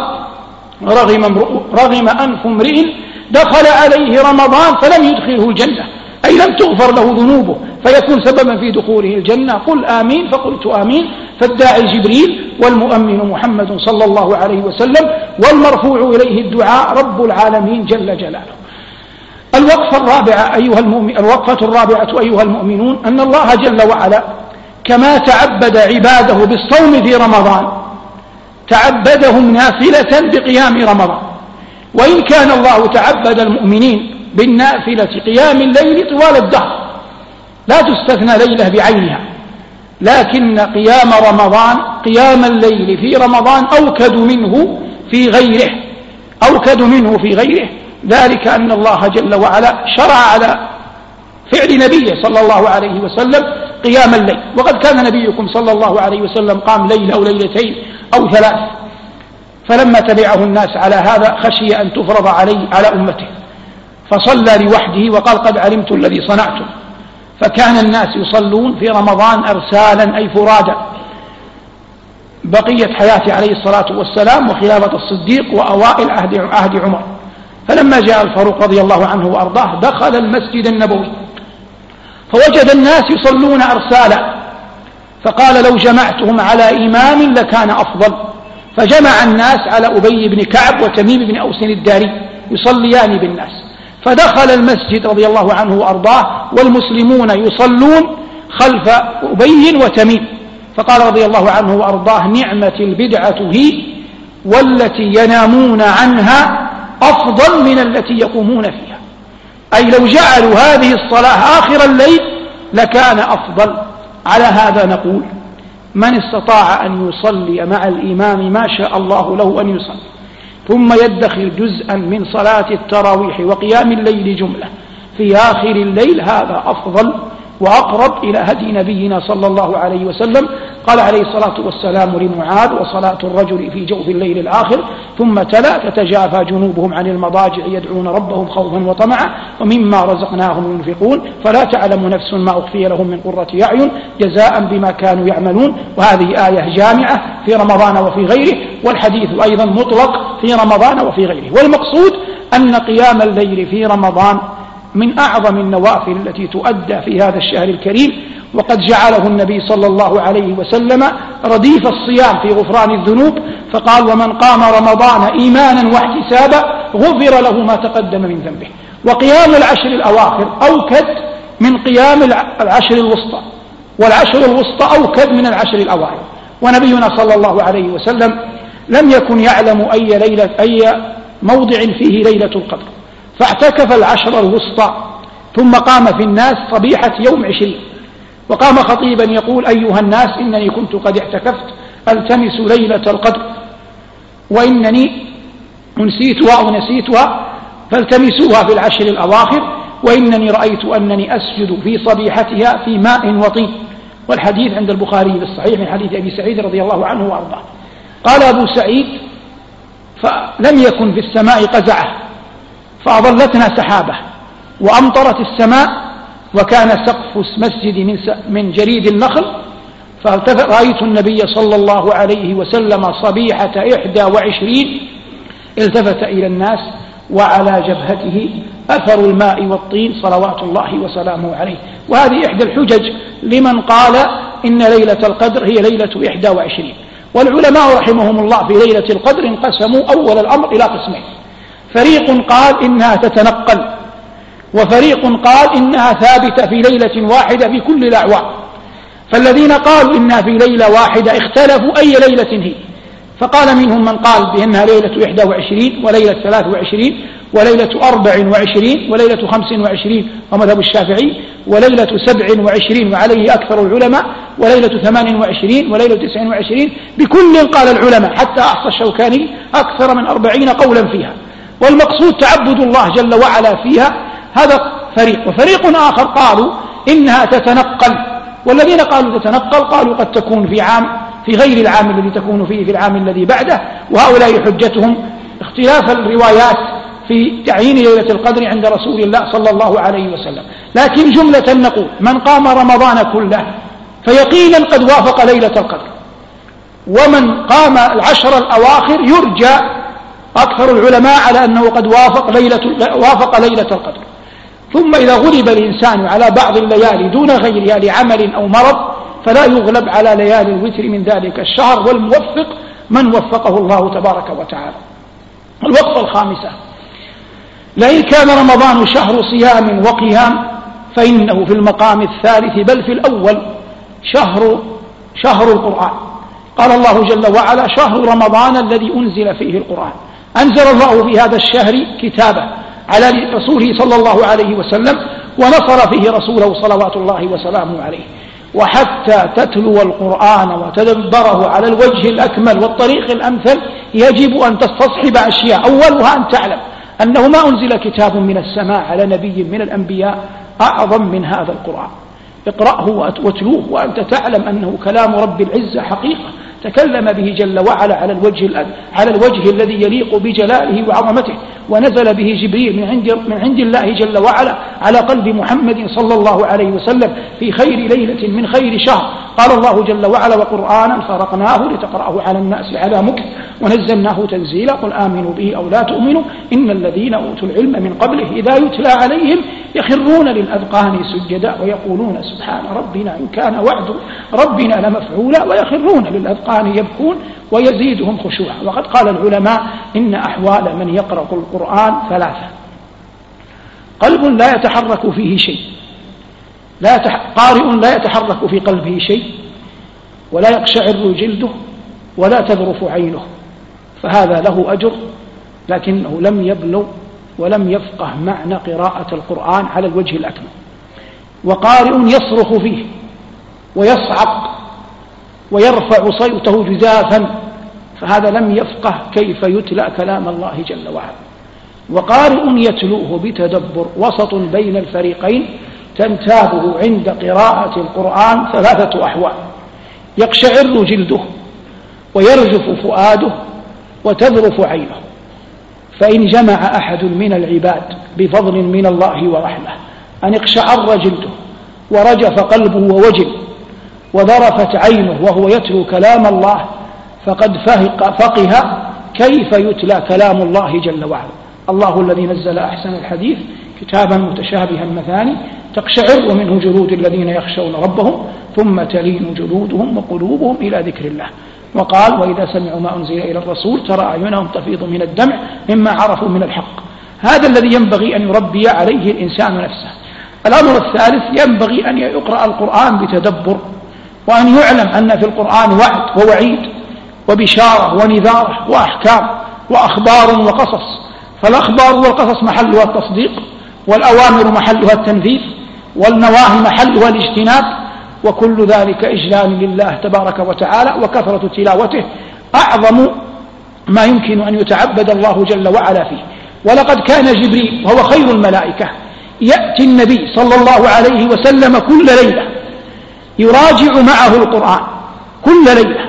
Speaker 2: رغم أنف امرئ دخل عليه رمضان فلم يدخله الجنة، أي لم تغفر له ذنوبه فيكون سببا في دخوله الجنة. قل آمين، فقلت آمين. فالداعي جبريل والمؤمن محمد صلى الله عليه وسلم، والمرفوع إليه الدعاء رب العالمين جل جلاله. الوقفة الرابعة أيها المؤمنون أن الله جل وعلا كما تعبد عباده بالصوم في رمضان تعبدهم نافلة بقيام رمضان. وإن كان الله تعبد المؤمنين بالنافلة قيام الليل طوال الدهر لا تستثنى ليلة بعينها، لكن قيام الليل في رمضان أوكد منه في غيره، ذلك أن الله جل وعلا شرع على فعل نبيه صلى الله عليه وسلم قيام الليل، وقد كان نبيكم صلى الله عليه وسلم قام ليلة أو ليلتين أو ثلاث. فلما تبعه الناس على هذا خشي أن تفرض على أمته، فصلى لوحده وقال قد علمت الذي صنعتم. فكان الناس يصلون في رمضان أرسالا أي فرادا بقية حياته عليه الصلاة والسلام وخلافة الصديق وأوائل عهد عمر. فلما جاء الفاروق رضي الله عنه وأرضاه دخل المسجد النبوي فوجد الناس يصلون أرسالا، فقال لو جمعتهم على إمام لكان أفضل، فجمع الناس على أبي بن كعب وتميم بن أوس الداري يصليان بالناس، فدخل المسجد رضي الله عنه وأرضاه والمسلمون يصلون خلف أبي وتميم، فقال رضي الله عنه وأرضاه نعمة البدعة هي والتي ينامون عنها أفضل من التي يقومون فيها، أي لو جعلوا هذه الصلاة آخر الليل لكان أفضل. على هذا نقول من استطاع أن يصلي مع الإمام ما شاء الله له أن يصلي، ثم يدخل جزءا من صلاة التراويح وقيام الليل جملة في آخر الليل، هذا أفضل وأقرب إلى هدي نبينا صلى الله عليه وسلم. قال عليه الصلاة والسلام لمعاذ وصلاة الرجل في جوف الليل الآخر، ثم تلا تتجافى جنوبهم عن المضاجع يدعون ربهم خوفا وطمعا ومما رزقناهم ينفقون فلا تعلم نفس ما أخفي لهم من قرة أعين جزاء بما كانوا يعملون. وهذه آية جامعة في رمضان وفي غيره، والحديث أيضا مطلق في رمضان وفي غيره. والمقصود أن قيام الليل في رمضان من أعظم النوافل التي تؤدى في هذا الشهر الكريم، وقد جعله النبي صلى الله عليه وسلم رديف الصيام في غفران الذنوب، فقال ومن قام رمضان إيمانا واحتسابا غفر له ما تقدم من ذنبه. وقيام العشر الأواخر أوكد من قيام العشر الوسطى، والعشر الوسطى أوكد من العشر الأواخر. ونبينا صلى الله عليه وسلم لم يكن يعلم أي موضع فيه ليلة القدر، فاعتكف العشر الوسطى ثم قام في الناس صبيحة يوم 20، وقام خطيبا يقول أيها الناس إنني كنت قد اعتكفت ألتمس ليلة القدر وإنني أنسيتها أو نسيتها فالتمسوها في العشر الأواخر، وإنني رأيت أنني أسجد في صبيحتها في ماء وطين. والحديث عند البخاري بالصحيح من حديث أبي سعيد رضي الله عنه وأرضاه. قال أبو سعيد فلم يكن في السماء قزعة فأظلتنا سحابة وأمطرت السماء وكان سقف مسجد من جريد النخل، فرأيت النبي صلى الله عليه وسلم صبيحة 21 التفت إلى الناس وعلى جبهته أثر الماء والطين صلوات الله وسلامه عليه. وهذه إحدى الحجج لمن قال إن ليلة القدر هي ليلة 21. والعلماء رحمهم الله في ليلة القدر انقسموا أول الأمر إلى قسمين، فريق قال إنها تتنقل، وفريق قال إنها ثابتة في ليلة واحدة في كل الأعوام. فالذين قالوا إنها في ليلة واحدة اختلفوا أي ليلة هي، فقال منهم من قال بأنها ليلة 21 وليلة 23 وليلة 24 وليلة 25 ومذهب الشافعي وليلة 27 وعليه أكثر العلماء وليلة 28 وليلة 29، بكل قال العلماء حتى أحصى الشوكاني أكثر من 40 قولا فيها. والمقصود تعبد الله جل وعلا فيها. هذا فريق. وفريق آخر قالوا إنها تتنقل، والذين قالوا تتنقل قالوا قد تكون في عام في غير العام الذي تكون فيه في العام الذي بعده، وهؤلاء حجتهم اختلاف الروايات في تعيين ليلة القدر عند رسول الله صلى الله عليه وسلم. لكن جملة نقول من قام رمضان كله فيقينا قد وافق ليلة القدر، ومن قام العشر الأواخر يرجى أكثر العلماء على أنه قد وافق ليلة القدر. ثم إذا غلب الإنسان على بعض الليالي دون غيرها لعمل أو مرض فلا يغلب على ليالي الوتر من ذلك الشهر، والموفق من وفقه الله تبارك وتعالى. الوقفة الخامسة: لئن كان رمضان شهر صيام وقيام فإنه في المقام الثالث بل في الأول شهر القرآن. قال الله جل وعلا: شهر رمضان الذي أنزل فيه القرآن. أنزل الله في هذا الشهر كتابه على رسوله صلى الله عليه وسلم، ونصر فيه رسوله صلوات الله وسلامه عليه. وحتى تتلو القرآن وتدبره على الوجه الأكمل والطريق الأمثل يجب أن تستصحب أشياء، أولها أن تعلم أنه ما أنزل كتاب من السماء على نبي من الأنبياء أعظم من هذا القرآن. اقرأه واتلوه وأنت تعلم أنه كلام رب العزة حقيقة، تكلم به جل وعلا على الوجه الذي يليق بجلاله وعظمته، ونزل به جبريل من عند الله جل وعلا على قلب محمد صلى الله عليه وسلم في خير ليلة من خير شهر. قال الله جل وعلا: وقرآنا فرقناه لتقرأه على الناس على مكث ونزلناه تنزيلا قل آمنوا به أو لا تؤمنوا إن الذين أوتوا العلم من قبله إذا يتلى عليهم يخرون للأذقان سجدا ويقولون سبحان ربنا إن كان وعد ربنا لمفعولا ويخرون للأذقان يبكون ويزيدهم خشوعا. وقد قال العلماء إن أحوال من يقرأ القرآن ثلاثة: قلب لا يتحرك فيه شيء، قارئ لا يتحرك في قلبه شيء ولا يقشعر جلده ولا تذرف عينه، فهذا له أجر لكنه لم يبلغ ولم يفقه معنى قراءة القرآن على الوجه الأكمل. وقارئ يصرخ فيه ويصعق ويرفع صوته جزافا، فهذا لم يفقه كيف يتلى كلام الله جل وعلا. وقارئ يتلوه بتدبر وسط بين الفريقين، تنتابه عند قراءة القرآن ثلاثة أحوال: يقشعر جلده ويرجف فؤاده وتذرف عينه. فإن جمع أحد من العباد بفضل من الله ورحمة أن اقشعر جلده ورجف قلبه ووجل وذرفت عينه وهو يتلو كلام الله، فقد فقه كيف يتلى كلام الله جل وعلا. الله الذي نزل أحسن الحديث كتابا متشابها مثاني تقشعر منه جلود الذين يخشون ربهم ثم تلين جلودهم وقلوبهم إلى ذكر الله. وقال: وإذا سمعوا ما أنزل إلى الرسول ترى أعينهم تفيض من الدمع مما عرفوا من الحق. هذا الذي ينبغي أن يربي عليه الإنسان نفسه. الأمر الثالث: ينبغي أن يقرأ القرآن بتدبر، وأن يعلم أن في القرآن وعد ووعيد وبشارة ونذارة وأحكام وأخبار وقصص، فالأخبار والقصص محلها التصديق، والأوامر محلها التنفيذ، والنواهي محلها الاجتناب، وكل ذلك إجلال لله تبارك وتعالى وكثرة تلاوته أعظم ما يمكن أن يتعبد الله جل وعلا فيه. ولقد كان جبريل وهو خير الملائكة يأتي النبي صلى الله عليه وسلم كل ليلة يراجع معه القرآن كل ليلة،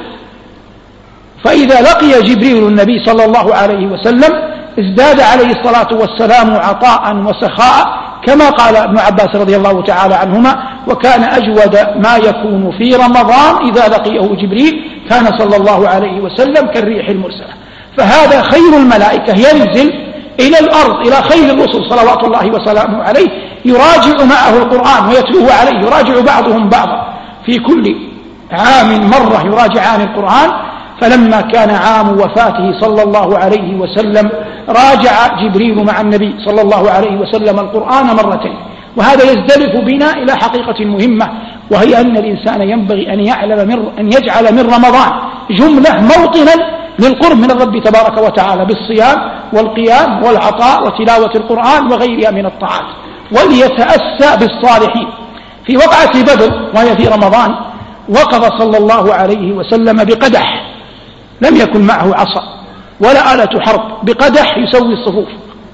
Speaker 2: فإذا لقي جبريل النبي صلى الله عليه وسلم ازداد عليه الصلاة والسلام عطاء وسخاء، كما قال ابن عباس رضي الله تعالى عنهما: وكان أجود ما يكون في رمضان إذا لقيه جبريل كان صلى الله عليه وسلم كالريح المرسلة. فهذا خير الملائكة ينزل إلى الأرض إلى خير الرسل صلوات الله وسلامه عليه يراجع معه القرآن ويتلوه عليه، يراجع بعضهم بعضا في كل عام مرة يراجعان القرآن. فلما كان عام وفاته صلى الله عليه وسلم راجع جبريل مع النبي صلى الله عليه وسلم القرآن مرتين. وهذا يزدلف بنا إلى حقيقة مهمة، وهي أن الإنسان ينبغي أن يجعل من رمضان جملة موطنا للقرب من الرب تبارك وتعالى بالصيام والقيام والعطاء وتلاوة القرآن وغيرها من الطاعات، وليتأسى بالصالحين. في وقعة بدر وهي في رمضان وقف صلى الله عليه وسلم بقدح، لم يكن معه عصا ولا آلة حرب، بقدح يسوي الصفوف.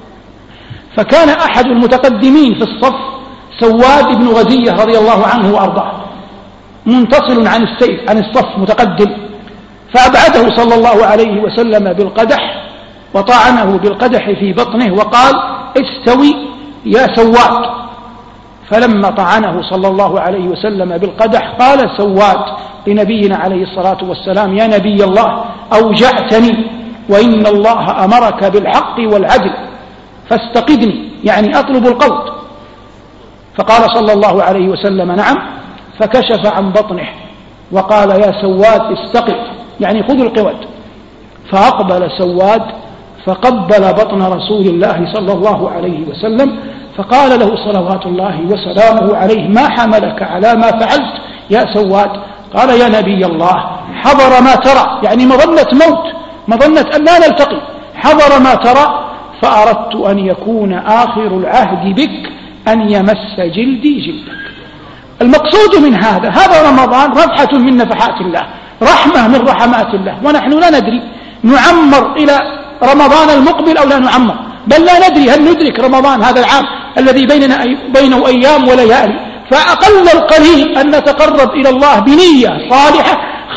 Speaker 2: فكان أحد المتقدمين في الصف سواد بن غزية رضي الله عنه وأرضاه منتصل عن السيف عن الصف متقدم، فأبعده صلى الله عليه وسلم بالقدح وطعنه بالقدح في بطنه وقال: استوي يا سواد. فلما طعنه صلى الله عليه وسلم بالقدح قال سواد لنبينا عليه الصلاة والسلام: يا نبي الله أوجعتني وإن الله أمرك بالحق والعدل فاستقدني، يعني أطلب القوت. فقال صلى الله عليه وسلم: نعم. فكشف عن بطنه وقال: يا سواد استقد، يعني خذ القود. فأقبل سواد فقبل بطن رسول الله صلى الله عليه وسلم، فقال له صلوات الله وسلامه عليه: ما حملك على ما فعلت يا سواد؟ قال: يا نبي الله حضر ما ترى، يعني مظنة موت، مظنة أن لا نلتقي، حضر ما ترى، فأردت أن يكون آخر العهد بك أن يمس جلدي جلدك. المقصود من هذا رمضان رفحة من نفحات الله، رحمة من رحمات الله، ونحن لا ندري نعمر إلى رمضان المقبل أو لا نعمر، بل لا ندري هل ندرك رمضان هذا العام الذي بينه أيام وليالي. فأقل القليل أن نتقرب إلى الله بنية صالحة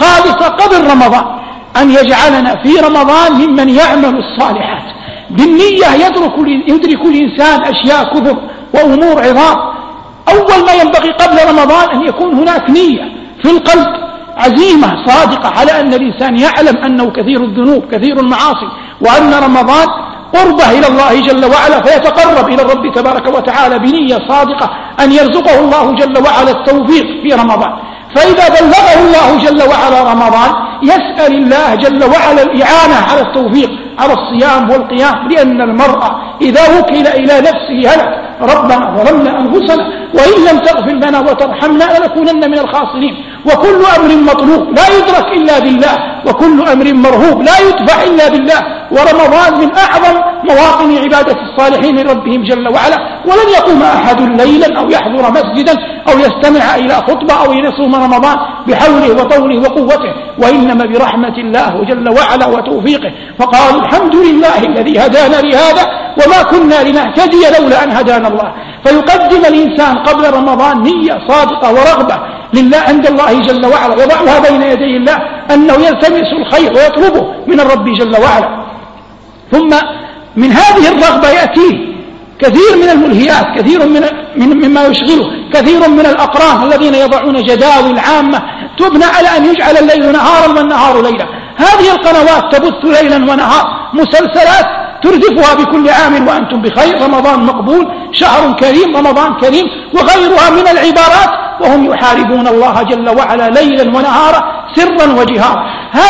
Speaker 2: خالصة قبل رمضان، أن يجعلنا في رمضان ممن يعمل الصالحات بالنية. يدرك الإنسان أشياء كبر وأمور عظام. أول ما ينبغي قبل رمضان أن يكون هناك نية في القلب، عزيمة صادقة على أن الإنسان يعلم أنه كثير الذنوب كثير المعاصي، وأن رمضان قربه إلى الله جل وعلا، فيتقرب إلى الرب تبارك وتعالى بنية صادقة أن يرزقه الله جل وعلا التوفيق في رمضان. فإذا بلغه الله جل وعلا رمضان يسأل الله جل وعلا الإعانة على التوفيق على الصيام والقيام، لأن المرء إذا وكل إلى نفسه هلك. ربنا ظلمنا أنفسنا وإن لم تغفر لنا وترحمنا لنكونن من الخاسرين. وكل أمر مطلوب لا يدرك إلا بالله، وكل أمر مرهوب لا يدفع إلا بالله. ورمضان من أعظم مواطن عبادة الصالحين لربهم جل وعلا. ولن يقوم أحد ليلا أو يحضر مسجدا أو يستمع إلى خطبة أو يصوم رمضان بحوله وطوله وقوته، وإنما برحمة الله جل وعلا وتوفيقه. فقالوا الحمد لله الذي هدانا لهذا وما كنا لنهتدي لولا أن هدانا الله. فيقدم الإنسان قبل رمضان نية صادقة ورغبة لله عند الله جل وعلا، يضعها بين يدي الله أنه يلتمس الخير ويطلبه من الرب جل وعلا. ثم من هذه الرغبة يأتيه كثير من الملهيات، كثير مما يشغله، كثير من الأقران الذين يضعون جداول عامة تبنى على أن يجعل الليل نهارا والنهار ليلا. هذه القنوات تبث ليلا ونهار مسلسلات تردفها بكل عام وأنتم بخير، رمضان مقبول، شهر كريم، رمضان كريم، وغيرها من العبارات، وهم يحاربون الله جل وعلا ليلا ونهارا سرا وجهارا.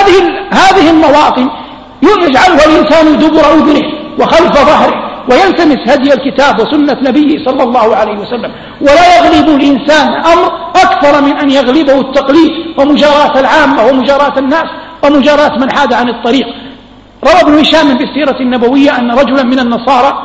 Speaker 2: هذه المواطن يجعلها الإنسان دبر أذنه وخلف ظهره ويلتمس هدي الكتاب وسنة نبيه صلى الله عليه وسلم. ولا يغلب الإنسان أمر أكثر من أن يغلبه التقليد ومجاراة العامة ومجاراة الناس ومجاراة من حاد عن الطريق. روى ابن هشام بالسيرة النبوية أن رجلا من النصارى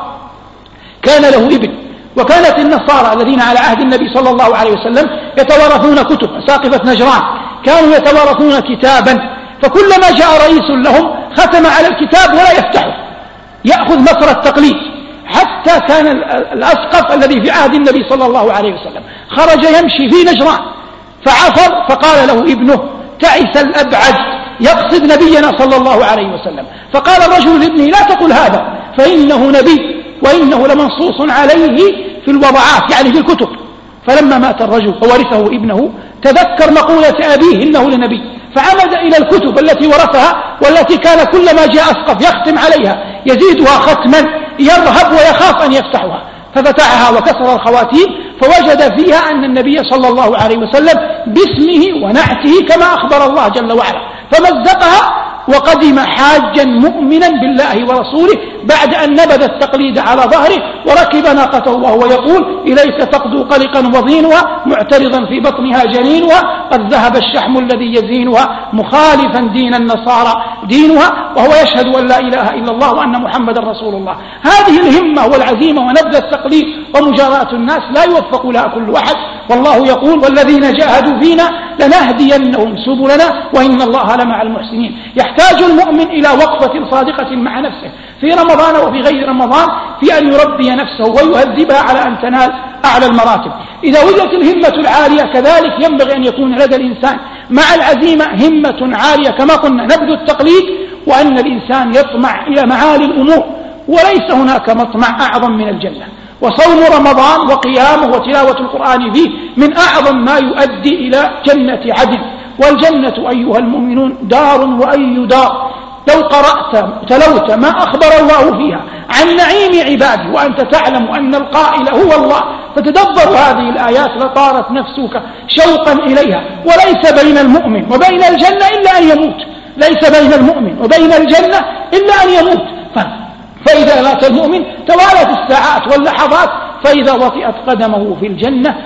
Speaker 2: كان له ابن، وكانت النصارى الذين على عهد النبي صلى الله عليه وسلم يتوارثون كتب، ساقفة نجران كانوا يتوارثون كتابا، فكلما جاء رئيس لهم ختم على الكتاب ولا يفتحه، يأخذ مصر التقليد. حتى كان الأسقف الذي في عهد النبي صلى الله عليه وسلم خرج يمشي في نجران فعثر، فقال له ابنه تعس الأبعد، يقصد نبينا صلى الله عليه وسلم. فقال الرجل لابنه لا تقل هذا فإنه نبي وإنه لمنصوص عليه في الوضعات، يعني في الكتب. فلما مات الرجل وورثه ابنه تذكر مقولة أبيه إنه لنبي، فعمد إلى الكتب التي ورثها والتي كان كلما جاء أسقف يختم عليها يزيدها ختما، يرهب ويخاف أن يفتحها، ففتحها وكسر الخواتيم فوجد فيها أن النبي صلى الله عليه وسلم باسمه ونعته كما أخبر الله جل وعلا، فمزقها وقدم حاجا مؤمنا بالله ورسوله بعد أن نبذ التقليد على ظهره وركب ناقته وهو يقول إليك تقدو قلقا وضينها معترضا في بطنها جنينها قد ذهب الشحم الذي يزينها مخالفا دين النصارى دينها، وهو يشهد أن لا إله إلا الله وأن محمد رسول الله. هذه الهمة والعزيمة ونبذ التقليد ومجاراة الناس لا يوفق لها كل واحد، والله يقول والذين جاهدوا فينا لنهدينهم سبلنا وإن الله لمع المحسنين. يحتاج المؤمن إلى وقفة صادقة مع نفسه في رمضان وفي غير رمضان في أن يربي نفسه ويهذبها على أن تنال أعلى المراتب. إذا وجدت الهمة العالية كذلك ينبغي أن يكون لدى الإنسان مع العزيمة همة عالية كما قلنا نبذ التقليد، وأن الإنسان يطمع إلى معالي الأمور، وليس هناك مطمع أعظم من الجنة. وصوم رمضان وقيامه وتلاوة القرآن فيه من أعظم ما يؤدي إلى جنة عدن. والجنة أيها المؤمنون دار وأي دار، لو قرأت تلوت ما أخبر الله فيها عن نعيم عباده وأنت تعلم أن القائل هو الله فتدبر هذه الآيات لطارت نفسك شوقا إليها. وليس بين المؤمن وبين الجنة إلا أن يموت، ليس بين المؤمن وبين الجنة إلا أن يموت. فإذا مات المؤمن توالت الساعات واللحظات، فإذا وطئت قدمه في الجنة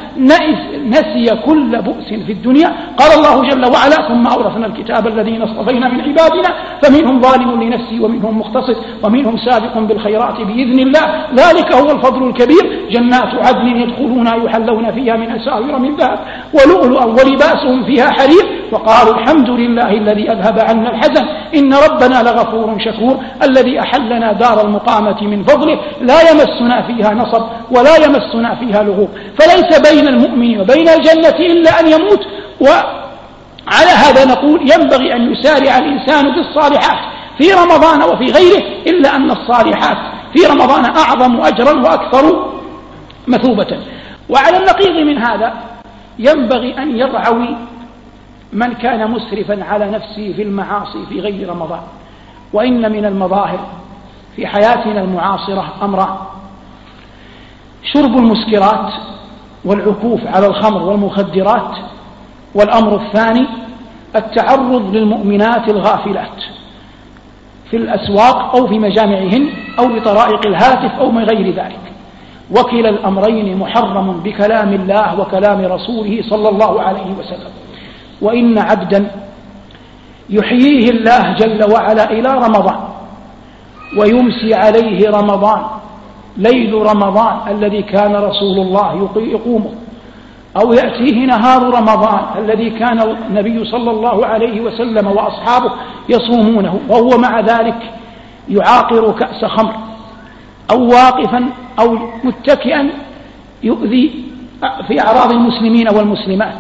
Speaker 2: نسي كل بؤس في الدنيا. قال الله جل وعلا ثم أورثنا الكتاب الذين اصطفينا من عبادنا فمنهم ظالم لنفسه ومنهم مقتصد ومنهم سابق بالخيرات بإذن الله ذلك هو الفضل الكبير. جنات عدن يدخلونها يحلون فيها من أساور من ذهب ولؤلؤا ولباسهم فيها حرير وقالوا الحمد لله الذي أذهب عنا الحزن إن ربنا لغفور شكور الذي أحلنا دار المقامة من فضله لا يمسنا فيها نصب ولا يمسنا فيها لغوب. فليس بين المؤمن وبين الجنة إلا أن يموت على هذا نقول ينبغي أن يسارع الإنسان بالصالحات في رمضان وفي غيره، إلا أن الصالحات في رمضان أعظم أجرا وأكثر مثوبة. وعلى النقيض من هذا ينبغي أن يرعوي من كان مسرفا على نفسه في المعاصي في غير رمضان. وإن من المظاهر في حياتنا المعاصرة أمران: شرب المسكرات والعكوف على الخمر والمخدرات، والأمر الثاني التعرض للمؤمنات الغافلات في الأسواق أو في مجامعهن أو بطرائق الهاتف أو من غير ذلك. وكلا الأمرين محرم بكلام الله وكلام رسوله صلى الله عليه وسلم. وإن عبدا يحييه الله جل وعلا إلى رمضان ويمسي عليه رمضان، ليل رمضان الذي كان رسول الله يقومه، أو يأتيه نهار رمضان الذي كان النبي صلى الله عليه وسلم وأصحابه يصومونه، وهو مع ذلك يعاقر كأس خمر أو واقفا أو متكئا يؤذي في أعراض المسلمين والمسلمات،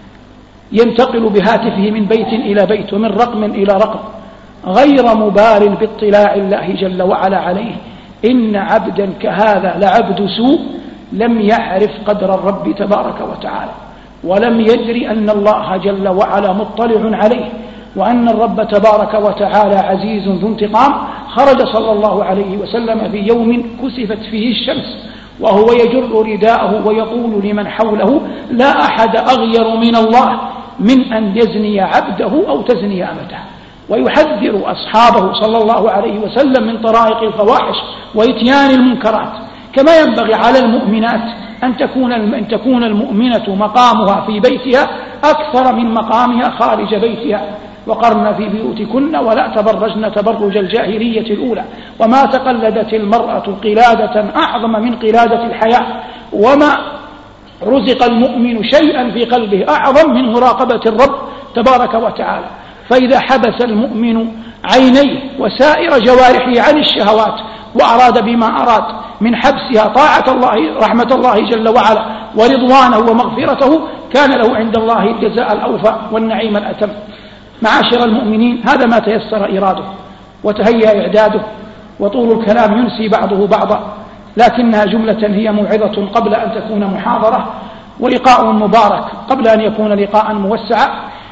Speaker 2: ينتقل بهاتفه من بيت إلى بيت ومن رقم إلى رقم غير مبال باطلاع الله جل وعلا عليه، إن عبدا كهذا لعبد سوء لم يعرف قدر الرب تبارك وتعالى، ولم يدري أن الله جل وعلا مطلع عليه، وأن الرب تبارك وتعالى عزيز ذو انتقام. خرج صلى الله عليه وسلم في يوم كسفت فيه الشمس وهو يجر رداءه ويقول لمن حوله: لا أحد أغير من الله من أن يزني عبده أو تزني أمته، ويحذر أصحابه صلى الله عليه وسلم من طرائق الفواحش وإتيان المنكرات. كما ينبغي على المؤمنات أن تكون المؤمنة مقامها في بيتها أكثر من مقامها خارج بيتها. وقرن في بيوتكن ولا تبرجن تبرج الجاهلية الأولى، وما تقلدت المرأة قلادة أعظم من قلادة الحياة، وما رزق المؤمن شيئا في قلبه أعظم من مراقبة الرب تبارك وتعالى. فإذا حبس المؤمن عينيه وسائر جوارحه عن الشهوات وأراد بما أراد من حبسها طاعة الله رحمة الله جل وعلا ورضوانه ومغفرته، كان له عند الله الجزاء الأوفى والنعيم الأتم. معاشر المؤمنين، هذا ما تيسر إراده وتهيأ إعداده، وطول الكلام ينسي بعضه بعضا، لكنها جملة هي موعظة قبل أن تكون محاضرة، ولقاء مبارك قبل أن يكون لقاء موسعا.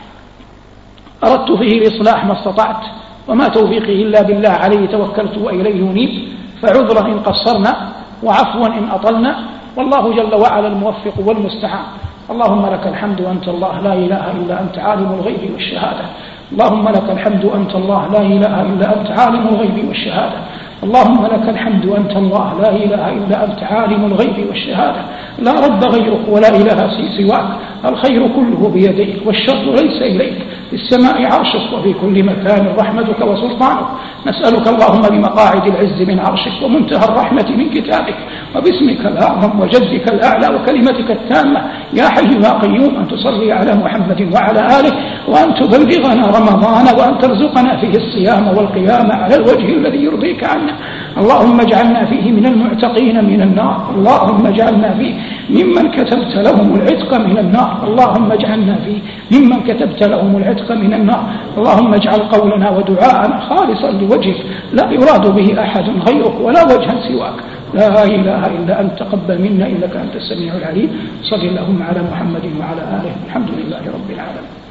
Speaker 2: أردت فيه الإصلاح ما استطعت، وما توفيقي إلا بالله، عليه توكلت وإليه أنيب، فعذرا إن قصرنا وعفوا إن أطلنا، والله جل وعلا الموفق والمستعان. اللهم لك الحمد أنت الله لا إله إلا أنت عالم الغيب والشهادة. اللهم لك الحمد أنت الله لا إله إلا أنت عالم الغيب والشهادة. اللهم لك الحمد أنت الله لا إله إلا أنت عالم الغيب والشهادة. لا رب غيرك ولا إله سواك، الخير كله بيديك والشر ليس إليك، في السماء عرشك وفي كل مكان رحمتك وسلطانك. نسألك اللهم بمقاعد العز من عرشك ومنتهى الرحمة من كتابك وباسمك الأعظم وجدك الأعلى وكلمتك التامة يا حي يا قيوم أن تصلي على محمد وعلى آله، وأن تبلغنا رمضان وأن ترزقنا فيه الصيام والقيام على الوجه الذي يرضيك عنا. اللهم اجعلنا فيه من المعتقين من النار، اللهم اجعلنا فيه ممن كتبت لهم العتق من النار، اللهم اجعلنا فيه ممن كتبت لهم العتق من النار. اللهم اجعل قولنا ودعاءنا خالصا لوجهك لا يراد به أحد غيرك ولا وجها سواك. لا إله إلا أنت، تقبل منا إنك أنت السميع العليم. صل اللهم على محمد وعلى آله، الحمد لله رب العالمين.